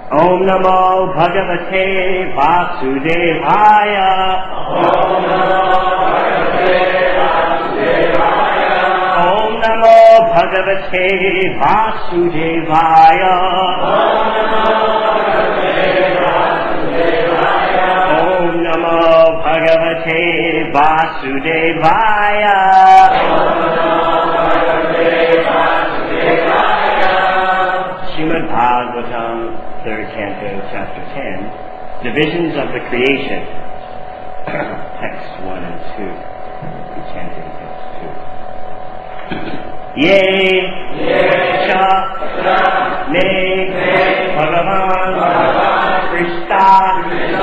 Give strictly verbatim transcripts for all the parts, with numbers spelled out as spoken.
Om Namo Bhagavate Vasudevaya. Om Namo Bhagavate Vasudevaya. Om Namo Bhagavate Vasudevaya. Om Namo Bhagavate Vasudevaya. Srimad Bhagavatam, third canto, chapter ten, divisions of the creation, text one and two, chanting text two. Ye, Cha, Ne, Bhagavan, Krishna,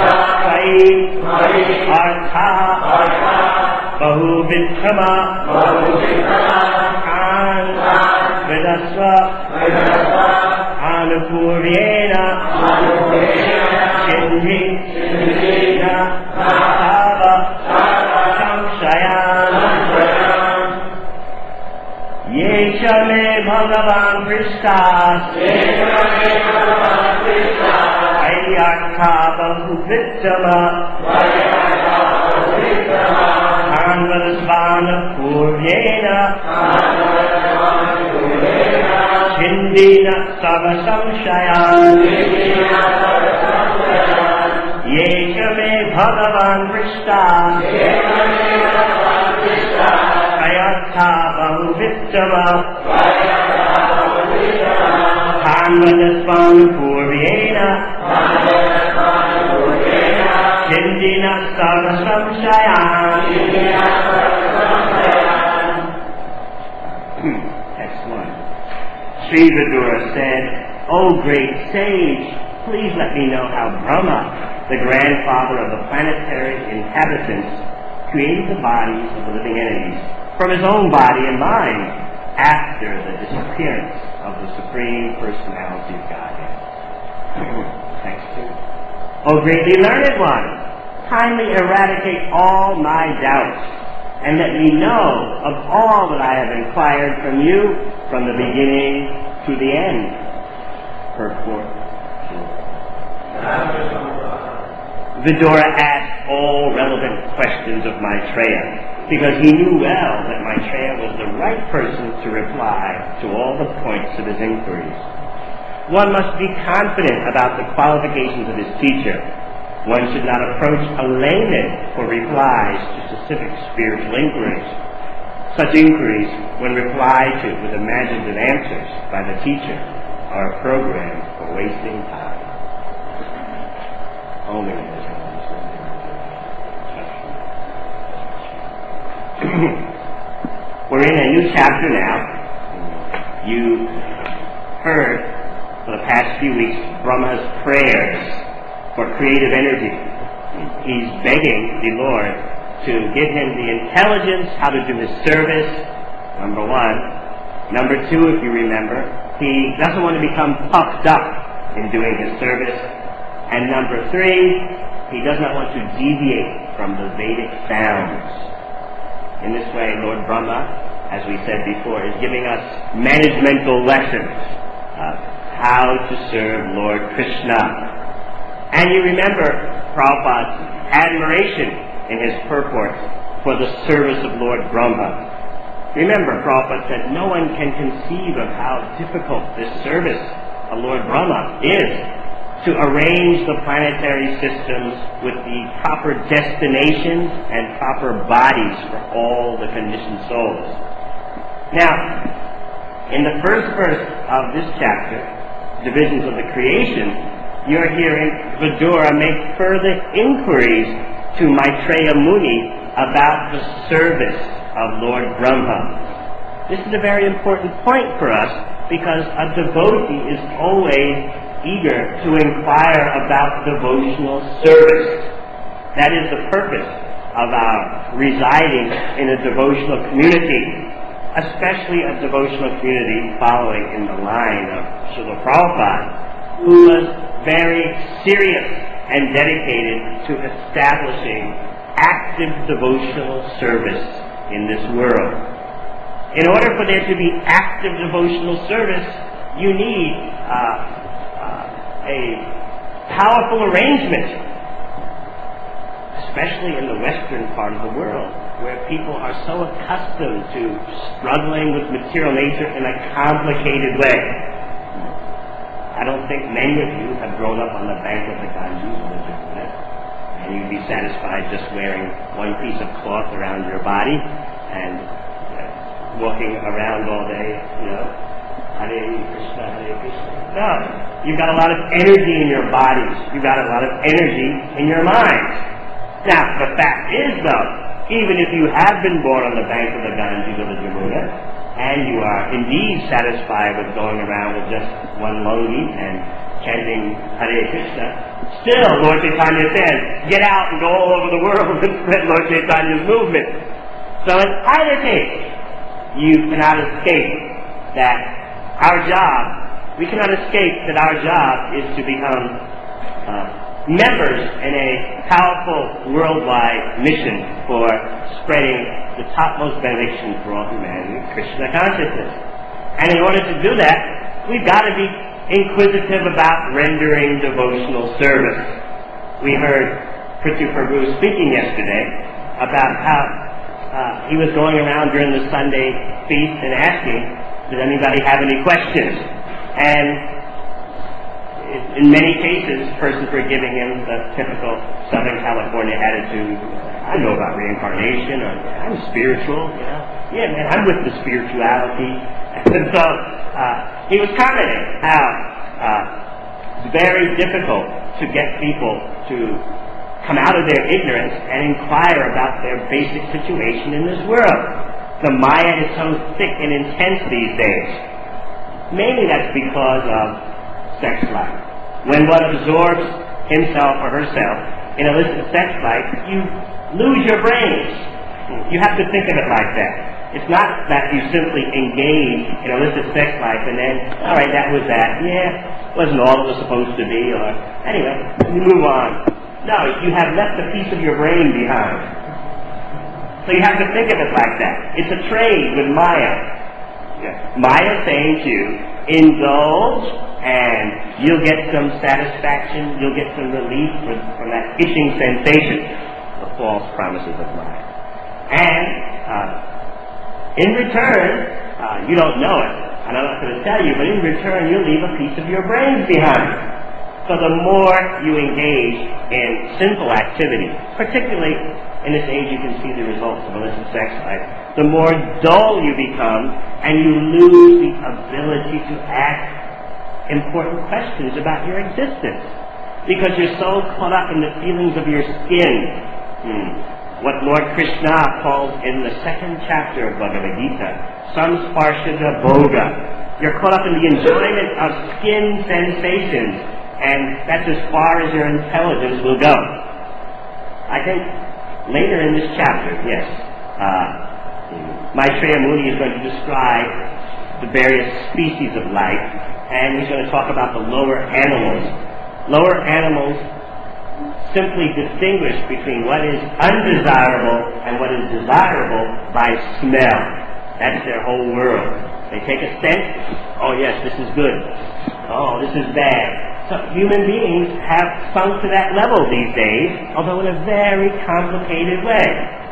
Sai, Artha, Bahu Vikrama, An, Vedasva, Anupuryena, Chindri, Sava, Samshayan, Yesha me Bhagavan Krishna, Ayartha Bahuvittama, Anvadasvana Puryena, Chindina Sava Samshayan, Yesha me Bhagavan Krishna, Ayartha Bahuvittama, Anvadasvana Puryena, Chindina Sava Samshayan. Text one. Sri Vidura said, O great sage, please let me know how Brahma, the grandfather of the planetary inhabitants, created the bodies of the living entities from his own body and mind after the disappearance of the Supreme Personality of Godhead. Text two. O greatly learned one, kindly eradicate all my doubts, and let me know of all that I have inquired from you from the beginning to the end. Purport. Vidura asked all relevant questions of Maitreya, because he knew well that Maitreya was the right person to reply to all the points of his inquiries. One must be confident about the qualifications of his teacher. One should not approach a layman for replies to specific spiritual inquiries. Such inquiries, when replied to with imaginative answers by the teacher, are a program for wasting time. Only we're in a new chapter now. You heard for the past few weeks Brahma's prayers for creative energy. He's begging the Lord to give him the intelligence how to do his service, number one. Number two, if you remember, he doesn't want to become puffed up in doing his service. And number three, he does not want to deviate from the Vedic sounds. In this way, Lord Brahma, as we said before, is giving us managemental lessons of how to serve Lord Krishna. And you remember Prabhupada's admiration in his purport for the service of Lord Brahma. Remember, Prabhupada said no one can conceive of how difficult this service of Lord Brahma is, to arrange the planetary systems with the proper destinations and proper bodies for all the conditioned souls. Now, in the first verse of this chapter, Divisions of the Creation, you're hearing Vidura make further inquiries to Maitreya Muni about the service of Lord Brahma. This is a very important point for us, because a devotee is always eager to inquire about devotional service. That is the purpose of our residing in a devotional community, especially a devotional community following in the line of Srila Prabhupada, who was very serious and dedicated to establishing active devotional service in this world. In order for there to be active devotional service, you need uh, uh, a a powerful arrangement, especially in the western part of the world, where people are so accustomed to struggling with material nature in a complicated way. I don't think many of you have grown up on the bank of the Ganges or the Jamuna, and you'd be satisfied just wearing one piece of cloth around your body and uh, walking around all day, you know, Hare Krishna, Hare Krishna. No, you've got a lot of energy in your bodies. You've got a lot of energy in your minds. Now, the fact is, though, even if you have been born on the bank of the Ganges or the Jamuna, and you are indeed satisfied with going around with just one lungi and chanting Hare Krishna, still, Lord Chaitanya says, get out and go all over the world and spread Lord Chaitanya's movement. So in either case, you cannot escape that our job, we cannot escape that our job is to become uh, members in a powerful worldwide mission for spreading the topmost benediction for all humanity, Krishna consciousness. And in order to do that, we've got to be inquisitive about rendering devotional service. We heard Prithu Prabhu speaking yesterday about how uh, he was going around during the Sunday feast and asking, does anybody have any questions? And in many cases, persons were giving him the typical Southern California attitude, I know about reincarnation, or I'm spiritual, you know. Yeah, man, I'm with the spirituality. And so uh, he was commenting how uh, it's very difficult to get people to come out of their ignorance and inquire about their basic situation in this world. The Maya is so thick and intense these days. Mainly that's because of sex life. When one absorbs himself or herself in illicit sex life, you lose your brains. You have to think of it like that. It's not that you simply engage in illicit sex life and then, all right, that was that. Yeah, wasn't all it was supposed to be. Or anyway, you move on. No, you have left a piece of your brain behind. So you have to think of it like that. It's a trade with Maya. Yeah. Maya saying to you, indulge and you'll get some satisfaction, you'll get some relief from, from that itching sensation, the false promises of Maya. And uh, in return, uh, you don't know it, and I'm not going to tell you, but in return you'll leave a piece of your brains behind. So the more you engage in sinful activity, particularly in this age you can see the results of illicit sex life, the more dull you become, and you lose the ability to ask important questions about your existence. Because you're so caught up in the feelings of your skin. Hmm. What Lord Krishna calls in the second chapter of Bhagavad Gita, samsparshada bhoga. You're caught up in the enjoyment of skin sensations, and that's as far as your intelligence will go. I think later in this chapter, yes, uh, Maitreya Muni is going to describe the various species of life, and he's going to talk about the lower animals. Lower animals simply distinguish between what is undesirable and what is desirable by smell. That's their whole world. They take a scent, oh yes, this is good. Oh, this is bad. So human beings have sunk to that level these days, although in a very complicated way.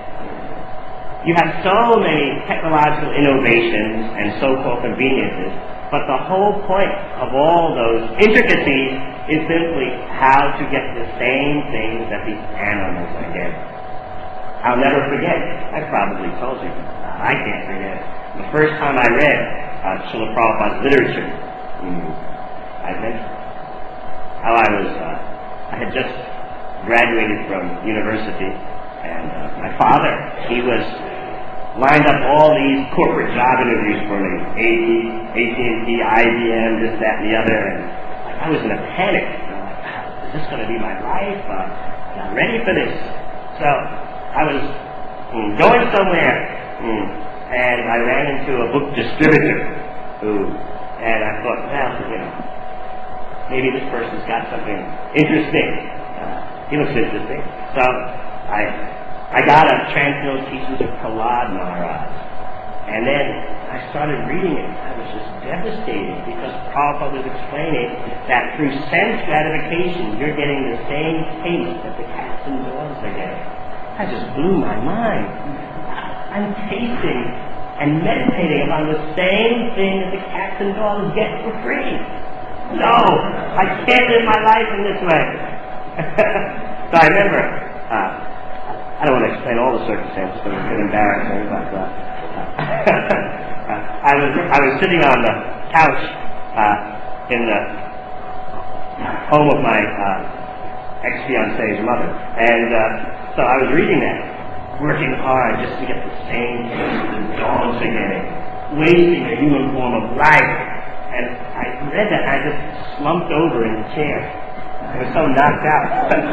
You have so many technological innovations and so-called conveniences, but the whole point of all those intricacies is simply how to get the same things that these animals are getting. I'll never forget, I probably told you, uh, I can't forget, the first time I read uh, Srila Prabhupada's literature. Mm, I mentioned how I was, uh, I had just graduated from university, and uh, my father, he was lined up all these corporate job interviews for me, A T and T, I B M, this, that, and the other, and I was in a panic. You know, like, is this going to be my life? Uh, I'm ready for this. So I was mm, going somewhere, mm, and I ran into a book distributor, who, and I thought, well, you know, maybe this person's got something interesting. Uh, he looks interesting. So I I got a Transcendental Teachings of Prahlad Maharaj. And then I I started reading it. I was just devastated because Prabhupada was explaining that through sense gratification, you're getting the same taste that the cats and dogs are getting. That just blew my mind. I'm tasting and meditating upon the same thing that the cats and dogs get for free. No, I can't live my life in this way. So I remember, uh, I don't want to explain all the circumstances because it's a bit embarrassing, but uh, uh, I was I was sitting on the couch uh, in the home of my uh, ex-fiancee's mother, and uh, so I was reading that, working hard just to get the same taste the dogs are getting, wasting a human form of life. And I read that, and I just slumped over in the chair. I was so knocked out.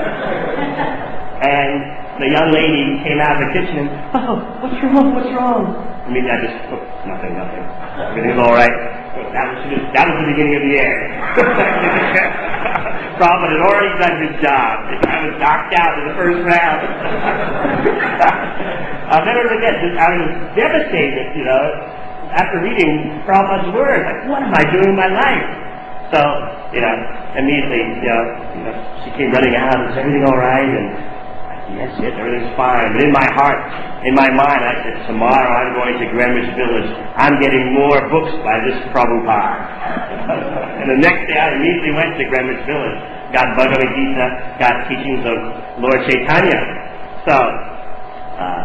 And the young lady came out of the kitchen and, oh, what's wrong, what's wrong? I mean, I just, oh, nothing, nothing. Everything's all right. That was, that was the beginning of the end. Prabhupada had already done his job. I was knocked out in the first round. I'll never forget this. I was devastated, you know, after reading Prabhupada's words. Like, what am I doing in my life? So, you know, immediately, you know, you know she came running out and said, everything all right? And yes, yes, everything's fine. But in my heart, in my mind, I said, tomorrow I'm going to Greenwich Village. I'm getting more books by this Prabhupada. And the next day I immediately went to Greenwich Village, got Bhagavad Gita, got teachings of Lord Chaitanya. So, uh,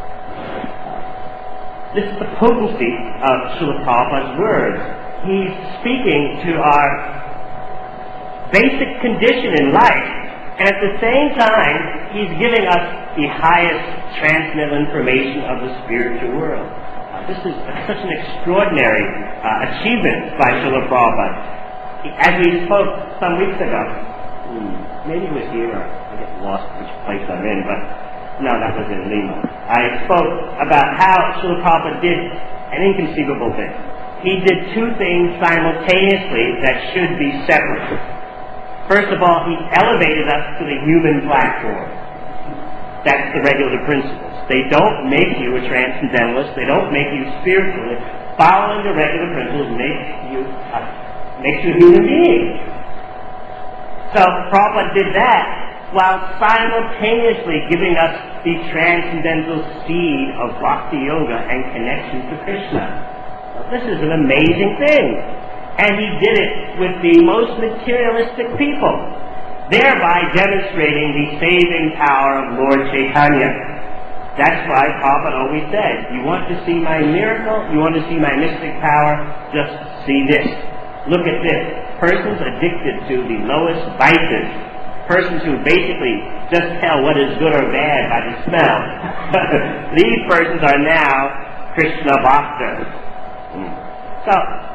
this is the potency of Srila Prabhupada's words. He's speaking to our basic condition in life, and at the same time, he's giving us the highest transcendental information of the spiritual world. Uh, this is such an extraordinary uh, achievement by Srila Prabhupada. As we spoke some weeks ago, hmm, maybe it was here, or I get lost which place I'm in, but no, that was in Lima. I spoke about how Srila Prabhupada did an inconceivable thing. He did two things simultaneously that should be separate. First of all, he elevated us to the human platform. That's the regular principles. They don't make you a transcendentalist. They don't make you spiritual. Following the regular principles makes you a, makes you a human being. So Prabhupada did that while simultaneously giving us the transcendental seed of Bhakti Yoga and connection to Krishna. Now, this is an amazing thing. And he did it with the most materialistic people, thereby demonstrating the saving power of Lord Chaitanya. That's why Prabhupada always said, you want to see my miracle, you want to see my mystic power, just see this. Look at this. Persons addicted to the lowest vices, persons who basically just tell what is good or bad by the smell. These persons are now Krishna Bhaktas. So,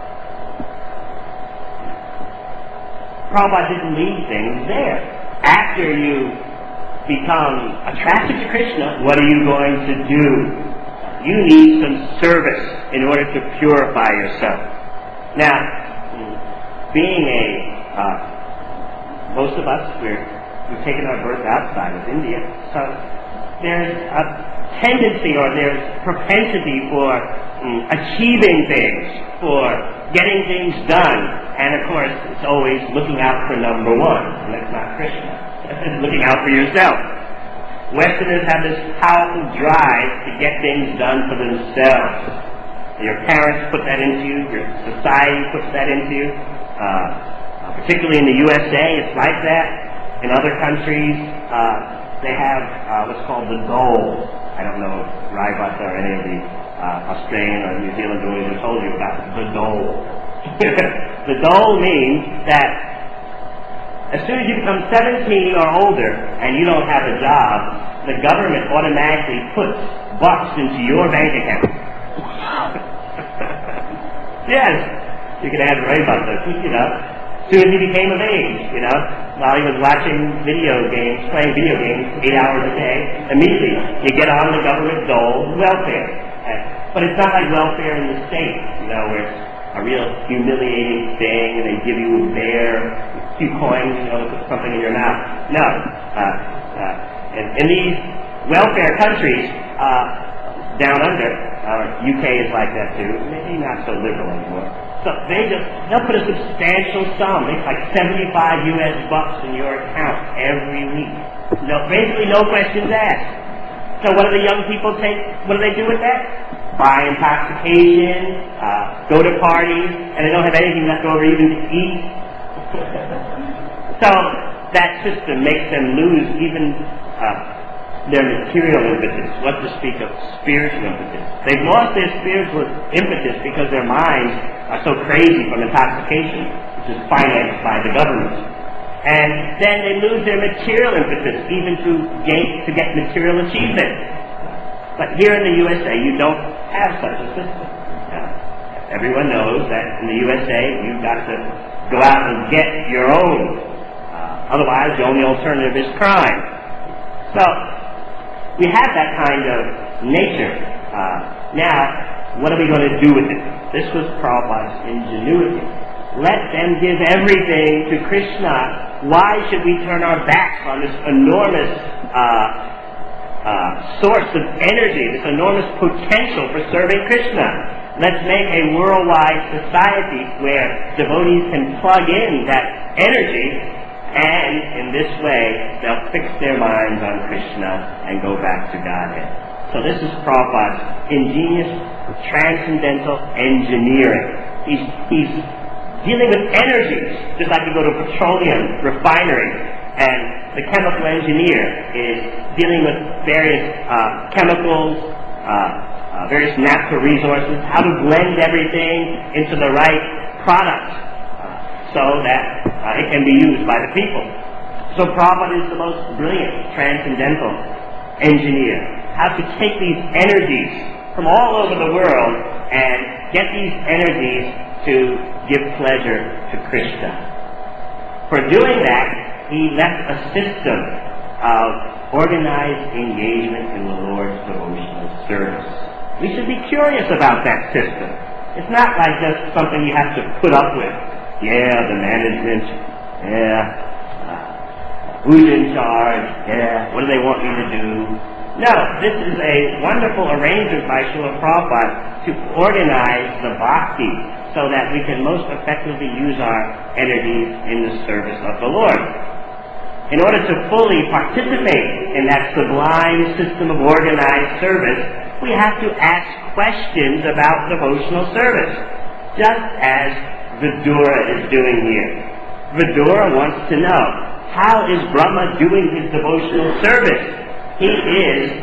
Prabhupada didn't leave things there. After you become attracted to Krishna, what are you going to do? You need some service in order to purify yourself. Now, being a, uh, most of us, we're, we've taken our birth outside of India, so there's a tendency or there's propensity for um, achieving things, for getting things done, and of course it's always looking out for number one, and that's not Krishna. It's looking out for yourself. Westerners have this powerful drive to get things done for themselves. Your parents put that into you, your society puts that into you, uh, particularly in the U S A it's like that. In other countries uh, they have uh, what's called the dole. I don't know if Raivata or any of the uh, Australian or New Zealand boys have told you about the dole. The dole means that as soon as you become seventeen or older and you don't have a job, the government automatically puts bucks into your bank account. Yes, you can add Raivata, you know. As soon as he became of age, you know, while he was watching video games, playing video games eight hours a day, immediately you get on the government dole welfare. But it's not like welfare in the States, you know, where it's a real humiliating thing and they give you a bear, a few coins, you know, to put something in your mouth. No. Uh, uh, in, in these welfare countries uh, down under, Uh, U K is like that too. Maybe not so liberal anymore. So they just, they'll put a substantial sum. It's like seventy-five U S bucks in your account every week. No, basically no questions asked. So what do the young people take? What do they do with that? Buy intoxication, uh, go to parties, and they don't have anything left over even to eat. So that system makes them lose even uh, their material impetus, what to speak of spiritual impetus. They've lost their spiritual impetus because their minds are so crazy from intoxication, which is financed by the government. And then they lose their material impetus, even to gain, to get material achievement. But here in the U S A, you don't have such a system. Now, everyone knows that in the U S A, you've got to go out and get your own. Uh, otherwise, the only alternative is crime. So, we have that kind of nature. Uh, now, what are we going to do with it? This was Prabhupada's ingenuity. Let them give everything to Krishna. Why should we turn our backs on this enormous uh, uh, source of energy, this enormous potential for serving Krishna? Let's make a worldwide society where devotees can plug in that energy, and in this way, they'll fix their minds on Krishna and go back to Godhead. So this is Prabhupada's ingenious, transcendental engineering. He's, he's dealing with energies, just like you go to a petroleum refinery, and the chemical engineer is dealing with various uh, chemicals, uh, uh, various natural resources, how to blend everything into the right product, so that uh, it can be used by the people. So Prabhupada is the most brilliant, transcendental engineer. How to take these energies from all over the world and get these energies to give pleasure to Krishna. For doing that, he left a system of organized engagement in the Lord's devotional service. We should be curious about that system. It's not like just something you have to put up with. Yeah, the management. Yeah. Uh, who's in charge? Yeah. What do they want me to do? No, this is a wonderful arrangement by Srila Prabhupada to organize the bhakti so that we can most effectively use our energies in the service of the Lord. In order to fully participate in that sublime system of organized service, we have to ask questions about devotional service, just as Vidura is doing here. Vidura wants to know, how is Brahma doing his devotional service? He is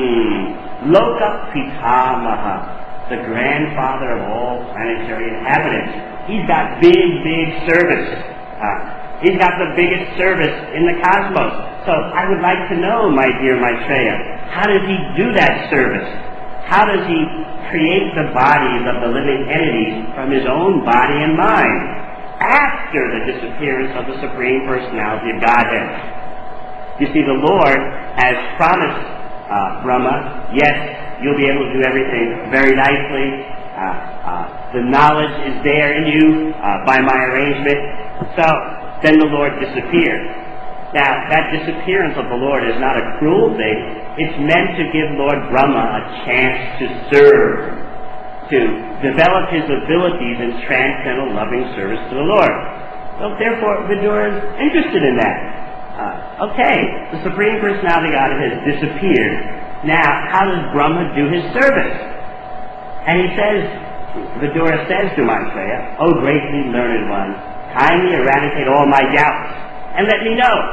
mm, Loka Pitamaha, the grandfather of all planetary inhabitants. He's got big, big service. Uh, he's got the biggest service in the cosmos. So I would like to know, my dear Maitreya, how does he do that service? How does he create the bodies of the living entities from his own body and mind after the disappearance of the Supreme Personality of Godhead? You see, the Lord has promised uh, Brahma, yes, you'll be able to do everything very nicely. Uh, uh, the knowledge is there in you uh, by my arrangement. So then the Lord disappeared. Now, that disappearance of the Lord is not a cruel thing. It's meant to give Lord Brahma a chance to serve, to develop his abilities in transcendental loving service to the Lord. So therefore, Vidura is interested in that. Uh, okay, the Supreme Personality of God has disappeared. Now, how does Brahma do his service? And he says, Vidura says to Maitreya, O greatly learned one, kindly eradicate all my doubts and let me know.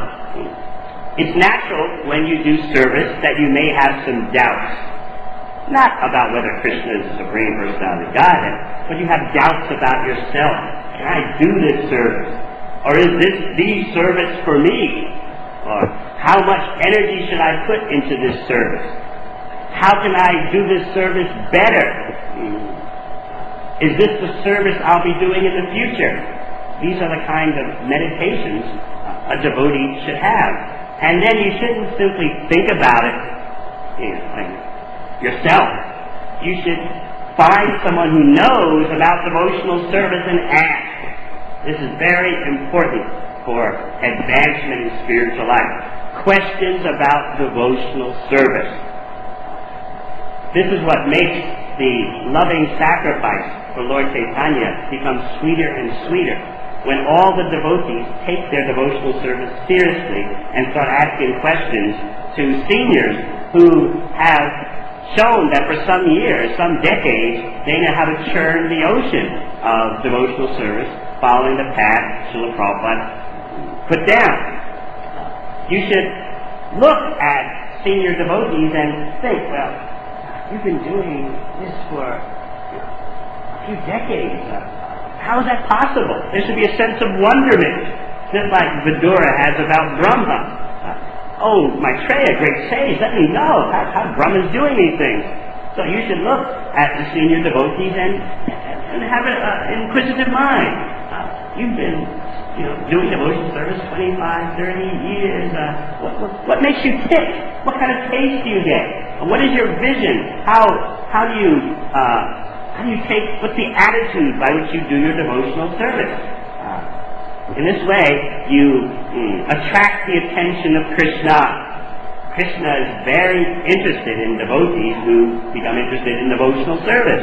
It's natural when you do service that you may have some doubts. Not about whether Krishna is the Supreme Personality of Godhead, but you have doubts about yourself. Can I do this service? Or is this the service for me? Or how much energy should I put into this service? How can I do this service better? Is this the service I'll be doing in the future? These are the kind of meditations a devotee should have. And then you shouldn't simply think about it, you know, like yourself. You should find someone who knows about devotional service and ask. This is very important for advancement in spiritual life. Questions about devotional service. This is what makes the loving sacrifice for Lord Chaitanya become sweeter and sweeter. When all the devotees take their devotional service seriously and start asking questions to seniors who have shown that for some years, some decades, they know how to churn the ocean of devotional service following the path Srila Prabhupada put down. You should look at senior devotees and think, well, you've been doing this for a few decades. Uh, how is that possible? There should be a sense of wonderment, just like Vidura has about Brahma. Uh, oh, Maitreya, great sage, let me know how, how Brahma is doing these things. So you should look at the senior devotees and, and have an uh, inquisitive mind. Uh, you've been you know, doing devotional service twenty-five, thirty years. Uh, what, what, what makes you tick? What kind of taste do you get? What is your vision? How how do you uh, how do you take? What's the attitude by which you do your devotional service? Uh, in this way, you mm, attract the attention of Krishna. Krishna is very interested in devotees who become interested in devotional service.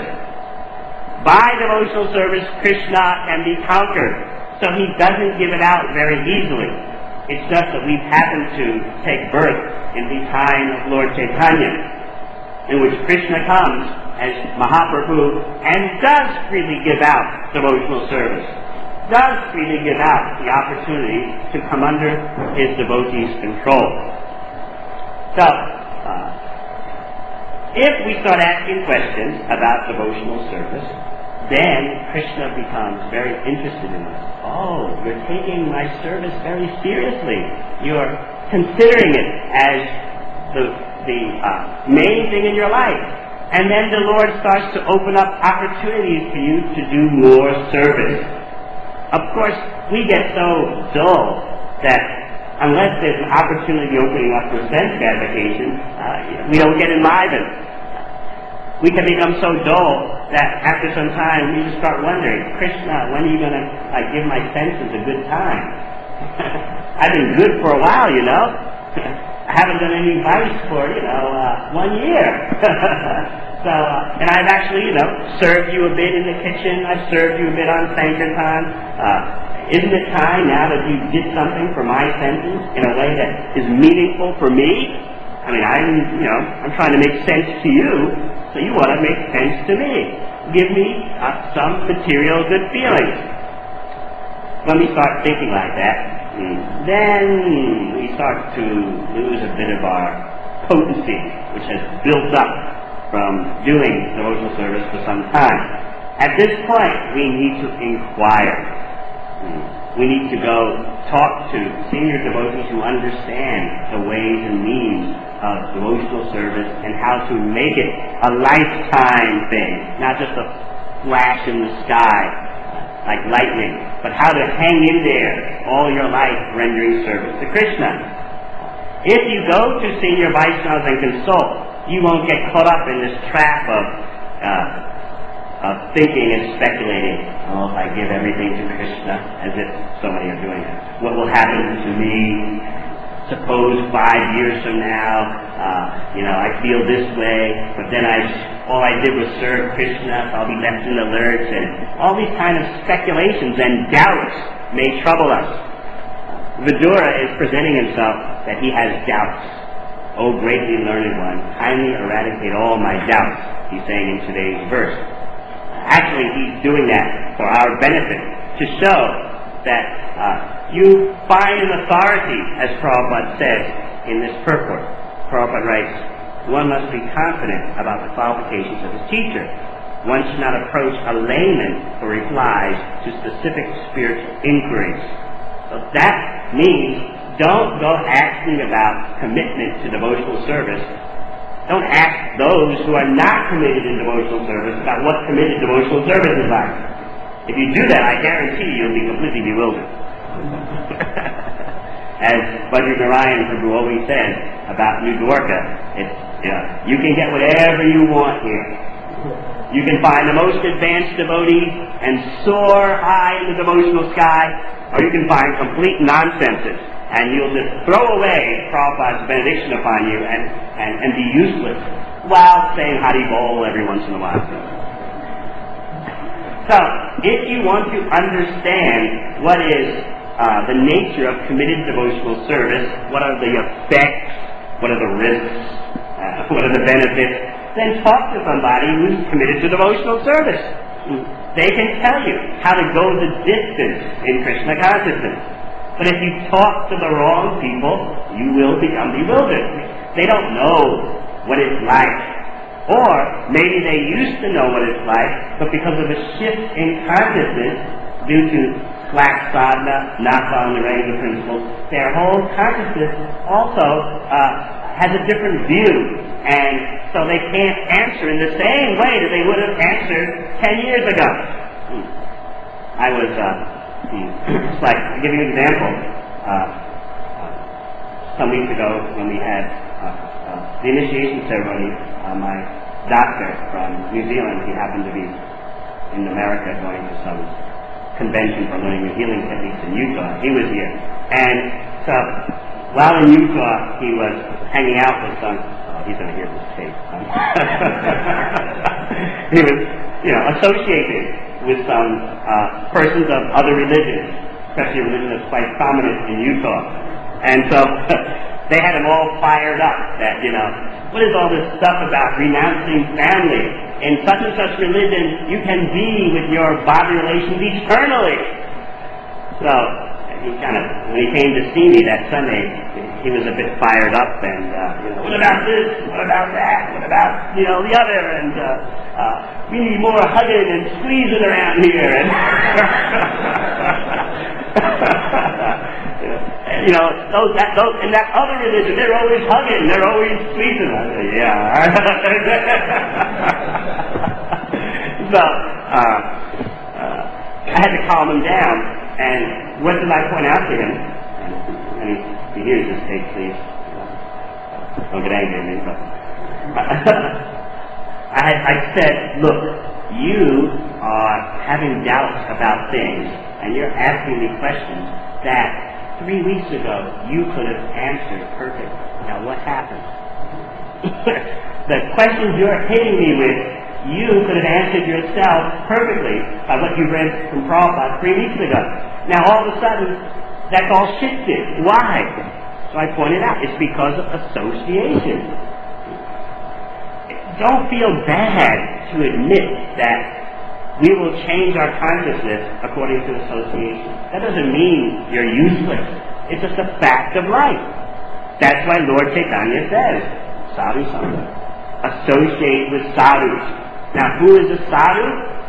By devotional service, Krishna can be conquered. So he doesn't give it out very easily. It's just that we've happened to take birth in the time of Lord Chaitanya, in which Krishna comes as Mahaprabhu and does freely give out devotional service, does freely give out the opportunity to come under his devotees' control. So, uh, if we start asking questions about devotional service, then Krishna becomes very interested in us. Oh, you're taking my service very seriously. You're considering it as the, the uh, main thing in your life. And then the Lord starts to open up opportunities for you to do more service. Of course, we get so dull that unless there's an opportunity opening up for sense gratification, uh, we don't get enlivened. We can become so dull that after some time we just start wondering, Krishna, when are you going to uh, give my senses a good time? I've been good for a while, you know. I haven't done any vice for, you know, uh, one year. so, uh, and I've actually, you know, served you a bit in the kitchen. I've served you a bit on Sankirtan. Uh, isn't it time now that you did something for my senses in a way that is meaningful for me? I mean, I'm, you know, I'm trying to make sense to you, so you want to make sense to me. Give me uh, some material good feelings. When we start thinking like that, then we start to lose a bit of our potency, which has built up from doing devotional service for some time. At this point, we need to inquire. We need to go talk to senior devotees who understand the ways and means of devotional service and how to make it a lifetime thing, not just a flash in the sky like lightning, but how to hang in there all your life rendering service to Krishna. If you go to senior Vaishnavas and consult, you won't get caught up in this trap of uh, of thinking and speculating, oh, if I give everything to Krishna, as if so many are doing it, what will happen to me? Suppose five years from now, uh, you know, I feel this way, but then I, all I did was serve Krishna, so I'll be left in the lurch, and all these kind of speculations and doubts may trouble us. Vidura is presenting himself that he has doubts. O greatly learned one, kindly eradicate all my doubts, he's saying in today's verse. Actually, he's doing that for our benefit, to show that uh, you find an authority, as Prabhupada says in this purport. Prabhupada writes, one must be confident about the qualifications of his teacher. One should not approach a layman for replies to specific spiritual inquiries. So that means don't go asking about commitment to devotional service. Don't ask those who are not committed in devotional service about what committed devotional service is like. If you do that, I guarantee you'll be completely bewildered. As Bhadra Narayan Prabhu always says about New Dwarka, it's, you know, you can get whatever you want here. You can find the most advanced devotee and soar high in the devotional sky, or you can find complete nonsenses, and you'll just throw away Prabhupada's benediction upon you and, and, and be useless. while saying Hari Bol every once in a while. So, if you want to understand what is uh, the nature of committed devotional service, what are the effects, what are the risks, uh, what are the benefits, then talk to somebody who's committed to devotional service. They can tell you how to go the distance in Krishna consciousness. But if you talk to the wrong people, you will become bewildered. They don't know what it's like. Or maybe they used to know what it's like, but because of a shift in consciousness due to slack sadhana, not following the Ranga principles, their whole consciousness also uh, has a different view. And so they can't answer in the same way that they would have answered ten years ago. I was, uh, it's like, I'll give you an example. Uh, uh, some weeks ago when we had uh, uh, the initiation ceremony, uh, my doctor from New Zealand, he happened to be in America going to some convention for learning the healing techniques in Utah. He was here. And so, while in Utah, he was hanging out with some, oh, he's going to hear this tape. He was, you know, associated with some uh, persons of other religions, especially a religion that's quite prominent in Utah. And so they had him all fired up that, you know, what is all this stuff about renouncing family? In such and such religion, you can be with your body relations eternally. So he kind of, when he came to see me that Sunday, he was a bit fired up and, uh, you know, what about this? What about that? What about, you know, the other? And uh, uh, we need more hugging and squeezing around here. And you know, those, that, those, in that other religion, they're always hugging, they're always squeezing. I said, yeah. So, uh, uh, I had to calm him down, and what did I point out to him? And he, he hears this tape, please. Uh, don't get angry at me, but I, had, I said, look, you are having doubts about things, and you're asking me questions that three weeks ago you could have answered perfectly. Now what happened? The questions you're hitting me with, you could have answered yourself perfectly by what you read from Prabhupada three weeks ago. Now all of a sudden, that's all shifted. Why? So I pointed out, it's because of association. Don't feel bad to admit that we will change our consciousness according to association. That doesn't mean you're useless. It's just a fact of life. That's why Lord Chaitanya says, sadhu sangha. Associate with sadhus. Now, who is a sadhu?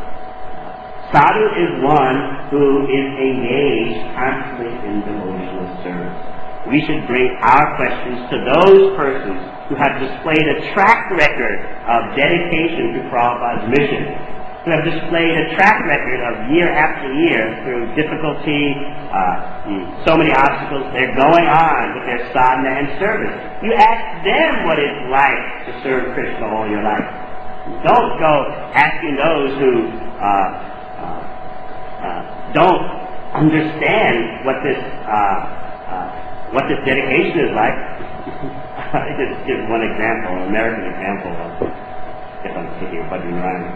Sadhu is one who is engaged constantly in devotional service. We should bring our questions to those persons who have displayed a track record of dedication to Prabhupada's mission, who have displayed a track record of year after year through difficulty, uh, so many obstacles. They're going on with their sadhana and service. You ask them what it's like to serve Krishna all your life. Don't go asking those who uh, uh, uh, don't understand what this uh, uh, what this dedication is like. I just give one example, an American example of. If I'm sitting here bugging around.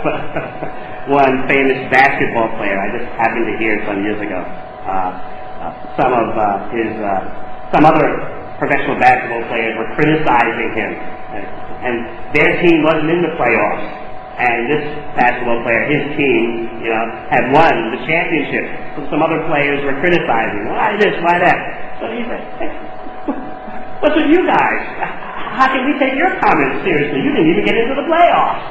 One famous basketball player, I just happened to hear some years ago, uh, uh, some of uh, his, uh, some other professional basketball players were criticizing him, and, and their team wasn't in the playoffs, and this basketball player, his team, you know, had won the championship. So some other players were criticizing, why this, why that? So he said, hey, what's with you guys? How can we take your comments seriously? You didn't even get into the playoffs.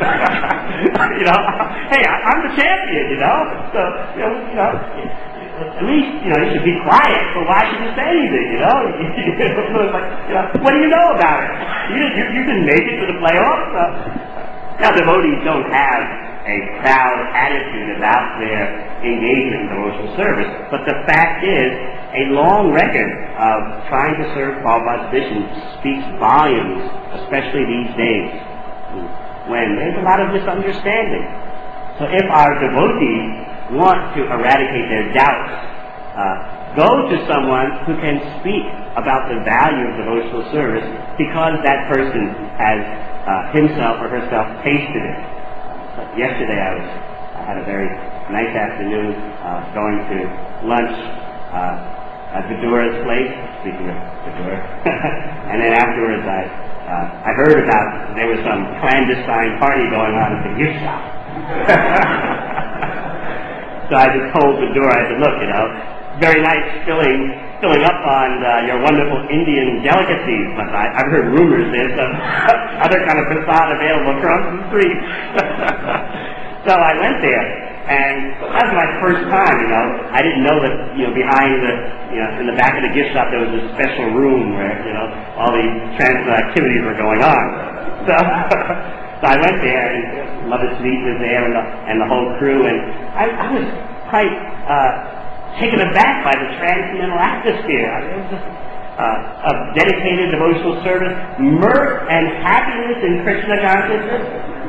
You know, hey, I, I'm the champion, you know. So, you know, you know, at least, you know, you should be quiet, but why should you say anything, you know? Like, you know, what do you know about it? You, you, you didn't make it to the playoffs? Uh, now, devotees don't have a proud attitude about their engagement in devotional service, but the fact is, a long record of trying to serve Prabhupada's mission speaks volumes, especially these days, when there's a lot of misunderstanding. So if our devotees want to eradicate their doubts uh, go to someone who can speak about the value of devotional service because that person has uh, himself or herself tasted it. So yesterday I was I had a very nice afternoon uh, going to lunch uh, at Vidura's place, speaking of Vidura, and then afterwards I uh, I heard about there was some clandestine party going on at the gift shop. So I just told Vidura, I said, look, you know, very nice filling filling up on uh, your wonderful Indian delicacies, but I, I've heard rumors there's some other kind of prasad available across the street. So I went there, and that was my first time, you know. I didn't know that, you know, behind the, you know, in the back of the gift shop there was a special room where, you know, all these transient activities were going on. So, so I went there, and Mother Sweet was there, and the, and the whole crew, and I, I was quite uh, taken aback by the transcendental atmosphere. I mean, it was just uh, a dedicated devotional service, mirth and happiness in Krishna consciousness.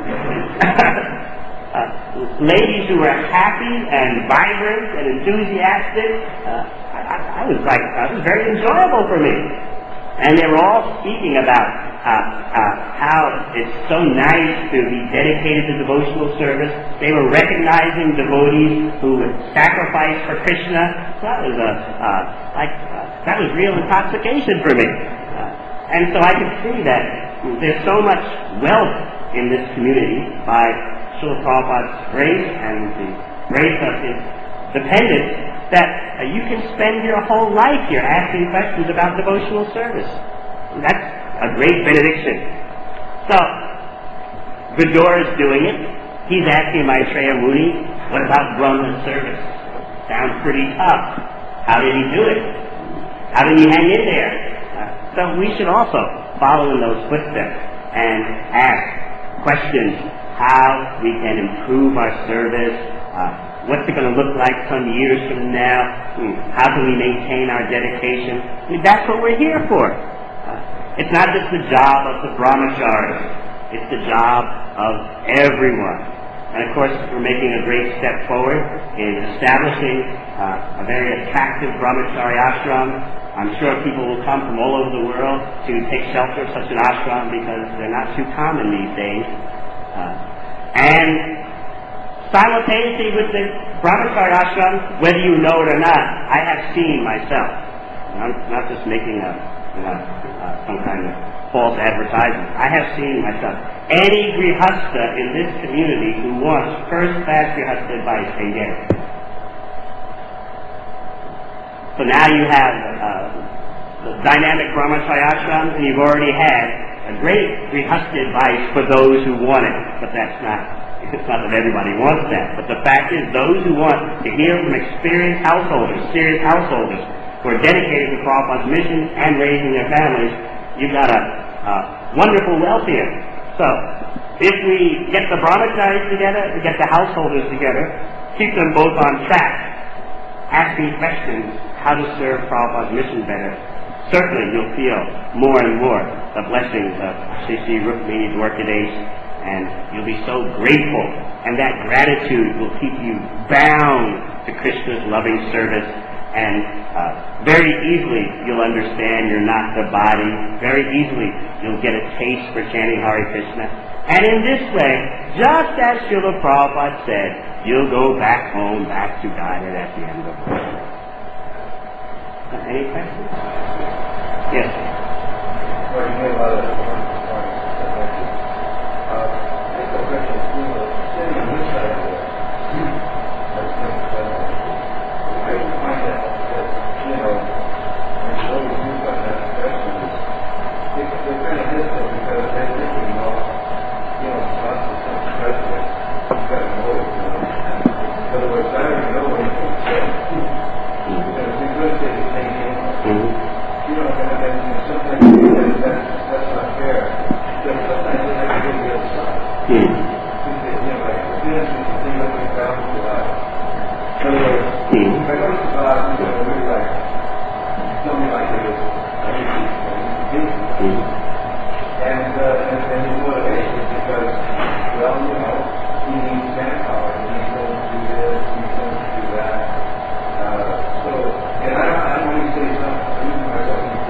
Uh, ladies who were happy and vibrant and enthusiastic. Uh, I, I, I was like, uh, it was very enjoyable for me. And they were all speaking about uh, uh, how it's so nice to be dedicated to devotional service. They were recognizing devotees who would sacrifice for Krishna. So that was a uh, like uh, that was real intoxication for me. Uh, and so I could see that there's so much wealth in this community by Srila Prabhupada's grace and the grace of his dependents, that uh, you can spend your whole life here asking questions about devotional service. And that's a great benediction. So, Vidura's doing it. He's asking Maitreya Muni, what about Brahma service? Sounds pretty tough. How did he do it? How did he hang in there? Uh, so we should also follow in those footsteps and ask questions. How we can improve our service, uh, what's it going to look like some years from now, hmm. how can we maintain our dedication. I mean, that's what we're here for. Uh, it's not just the job of the brahmacharis, it's the job of everyone. And of course, we're making a great step forward in establishing uh, a very attractive brahmachari ashram. I'm sure people will come from all over the world to take shelter of such an ashram because they're not too common these days. Uh, and simultaneously with the brahmachari ashram, whether you know it or not, I have seen myself. I'm not just making a, you know, uh, some kind of false advertisement. I have seen myself. Any grihastha in this community who wants first-class grihastha advice can get it. So now you have uh, the dynamic brahmachari ashram, and you've already had a great grihastha advice for those who want it, but that's not, it's not that everybody wants that. But the fact is, those who want to hear from experienced householders, serious householders, who are dedicated to Prabhupada's mission and raising their families, you've got a, a wonderful wealth here. So, if we get the brahmacharis together, we get the householders together, keep them both on track, asking questions how to serve Prabhupada's mission better, certainly you'll feel more and more the blessings of Sri Sri Rukmini Dwarkadash, and you'll be so grateful, and that gratitude will keep you bound to Krishna's loving service, and uh, very easily you'll understand you're not the body. Very easily you'll get a taste for chanting Hare Krishna, and in this way, just as Srila Prabhupada said, you'll go back home, back to Godhead at the end of the day. Any questions? Yes. Well, you made a lot of points. Uh, I think the question is, you know, sitting on this side of the that's never said. I find that, that, you know, when you always move on that question, they, they're kind of hesitant because they're thinking, well, you know, lots of some president, you've got to know it, you know. In other words, I already know what he's going to say. Because he's going to say the same thing. You know, and, and sometimes that's, that's not fair.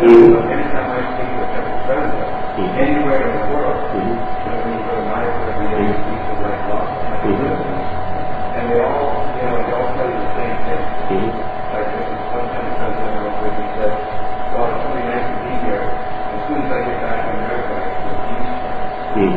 Mm-hmm. But anytime I speak to a temple president, mm-hmm. anywhere in the world, mm-hmm. when you go to my every day, you speak to like law, mm-hmm. and they all, you know, they all tell you the same thing. Mm-hmm. Like this is one temple president I was with, he said, well, it's really nice to be here. As soon as I get back to America, I feel peaceful.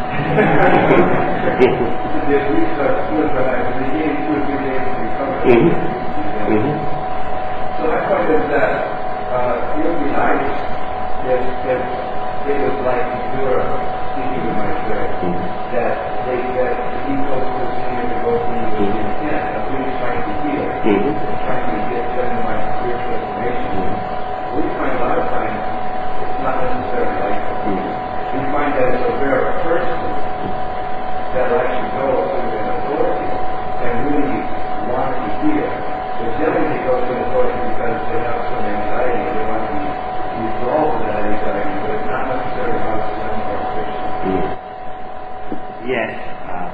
There's research good, but I was beginning two or three days to recover. Mm-hmm. Mm-hmm. So my point is that uh, it would be nice if, if it was like Endura speaking with my friend, mm-hmm. that they that he goes to the senior devotee with the intent of really trying to heal, mm-hmm. and trying to get genuine spiritual information. Mm-hmm. We find a lot of times it's not necessarily like that. Mm-hmm. We find that it's a rare person that will actually go to an authority and really want to hear. But generally they go to an authority because they have some anxiety and they want to be resolved with that anxiety, but it's not necessarily about Islam or Christian. Mm. Yes. Uh,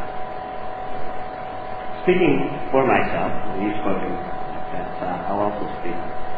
speaking for myself, you've spoken, that uh, I'll also speak.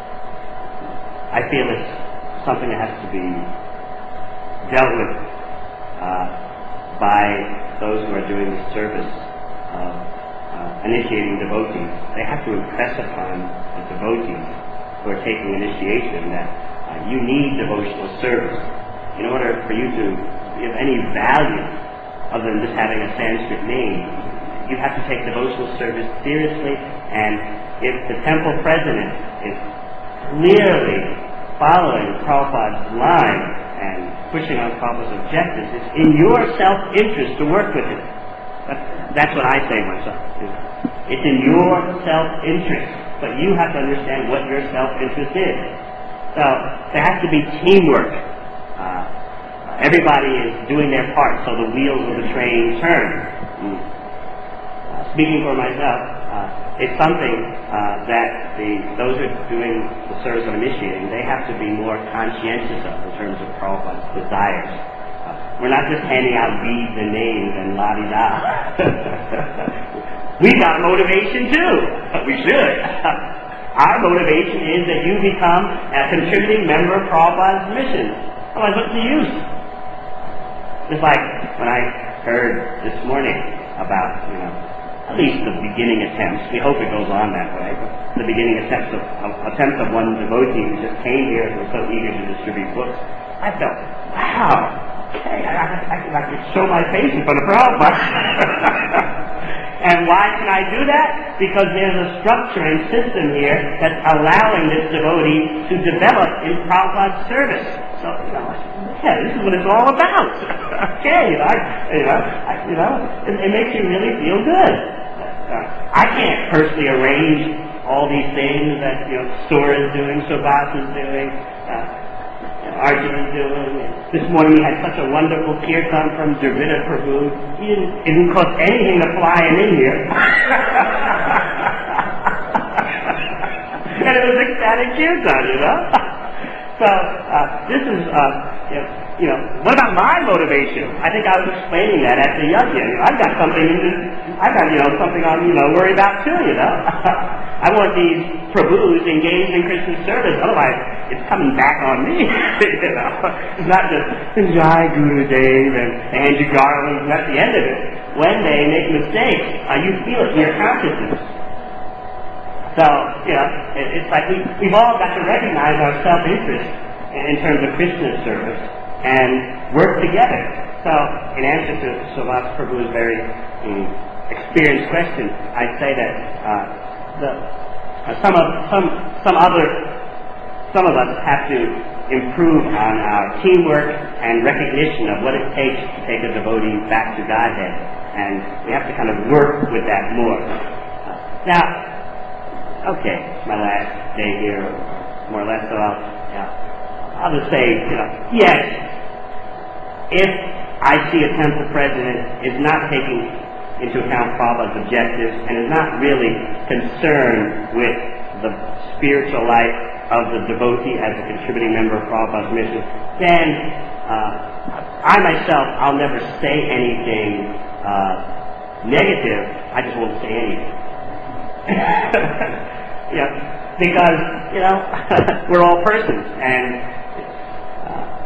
I feel it's something that has to be dealt with uh, by those who are doing the service of uh, initiating devotees. They have to impress upon the devotees who are taking initiation that uh, you need devotional service. In order for you to give any value other than just having a Sanskrit name, you have to take devotional service seriously, and if the temple president is clearly following Prabhupada's line and pushing on Prabhupada's objectives, it's in your self-interest to work with him. That's, that's what I say myself. It's in your self-interest, but you have to understand what your self-interest is. So there has to be teamwork. Uh, everybody is doing their part so the wheels of the train turn. Mm. Uh, speaking for myself, uh, it's something uh, that the those who are doing the service of initiating, they have to be more conscientious of in terms of Prabhupada's desires. Uh, we're not just handing out beads and names and la-di-da. We've got motivation too. We should. Our motivation is that you become a contributing member of Prabhupada's mission. Otherwise, what's the use? Just like when I heard this morning about, you know, at least the beginning attempts, we hope it goes on that way, but the beginning attempts of, of, attempts of one devotee who just came here and was so eager to distribute books, I felt, wow, hey, I, I, I could show my face in front of Prabhupada. And why can I do that? Because there's a structure and system here that's allowing this devotee to develop in Prabhupada's service. So, you know, yeah, this is what it's all about. Okay, you know, I, you know, I, you know it, it makes you really feel good. Uh, I can't personally arrange all these things that, you know, Sura is doing, Subhas is doing, uh, Arjun is doing. This morning we had such a wonderful kirtan from Dravida Prabhu. He didn't, it didn't cost anything to fly him in here. And it was ecstatic kirtan, you know? So, uh, this is, uh, you know, you know, what about my motivation? I think I was explaining that at the yajna. You know, I've got something, I've got, you know, something I'm, you know, worried about too, you know? I want these Prabhus engaged in Krishna's service, otherwise it's coming back on me, you know? It's not just Jai Gurudev and Andrew Garland, and that's the end of it. When they make mistakes, uh, you feel it in your consciousness. So, you know, it, it's like we, we've all got to recognize our self-interest in, in terms of Krishna's service and work together. So, in answer to Subhas Prabhu's very um, experienced question, I'd say that uh, the, uh, some of some some other some of us have to improve on our teamwork and recognition of what it takes to take a devotee back to Godhead, and we have to kind of work with that more. Uh, now, okay, it's my last day here, more or less. So I'll, yeah, I'll just say, you know, yes, if I see a temple president is not taking into account Prabhupada's objectives and is not really concerned with the spiritual life of the devotee as a contributing member of Prabhupada's mission, then uh, I myself, I'll never say anything uh, negative. I just won't say anything. Yeah, because, you know, we're all persons, and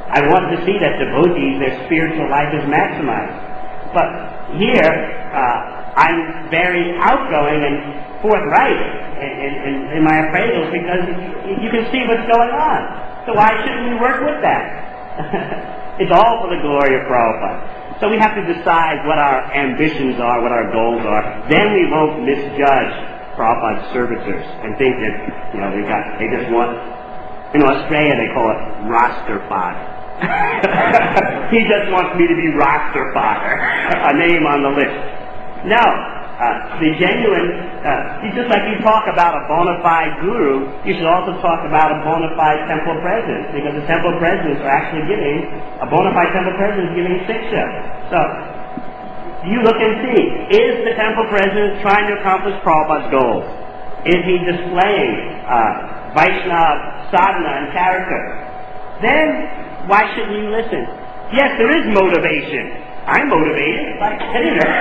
I want to see that devotees, their spiritual life is maximized. But here, uh, I'm very outgoing and forthright in, in, in my appraisals because you can see what's going on. So why shouldn't we work with that? It's all for the glory of Prabhupada. So we have to decide what our ambitions are, what our goals are. Then we won't misjudge Prabhupada's servitors and think that, you know, they got, they just want, in Australia they call it roster fodder. He just wants me to be roster fodder, a name on the list. No, uh, the genuine, uh, you, just like you talk about a bona fide guru, you should also talk about a bona fide temple president, because the temple presidents are actually giving, a bona fide temple president is giving siksha. So, you look and see, is the temple president trying to accomplish Prabhupada's goals? Is he displaying uh, Vaishnava sadhana and character? Then, why shouldn't you listen? Yes, there is motivation. I'm motivated, like anything.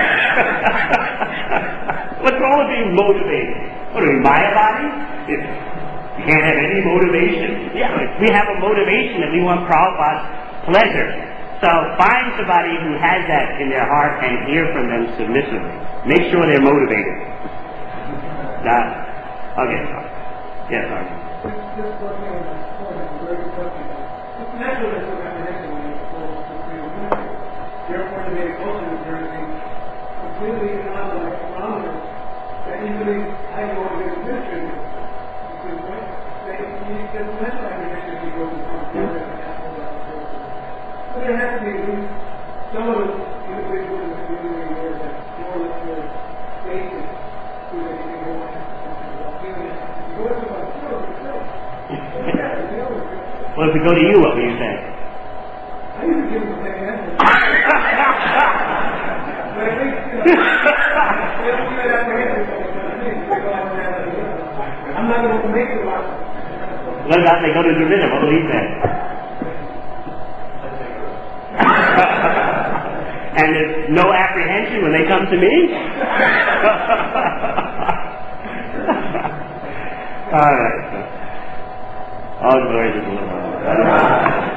What's wrong with being motivated? What are we, Mayavadi? You can't have any motivation. Yeah, we have a motivation that we want Prabhupada's pleasure. So find somebody who has that in their heart and hear from them submissively. Make sure they're motivated. Now, okay. Yes, sorry. Just working on that point, it's very important. It's natural that you're apprehensive when you're full of freedom ministry. You're motivated also with everything completely not like parameters that easily I motivated ministry. Because what they you get less apprehension if you go to some theater and ask about the person. But there has to be at least some of the individuals in the community where that more or less more basic so that you can go on and about doing it. You go to about zero, it's zero. Well, if we go to you, what will you say? I usually give them the same answer. But at least, you know, they don't do that apprehensive. I'm not going to make it a lot. What about they go to Dorita? What will he say? And there's no apprehension when they come to me? All right. All glory to the Lord.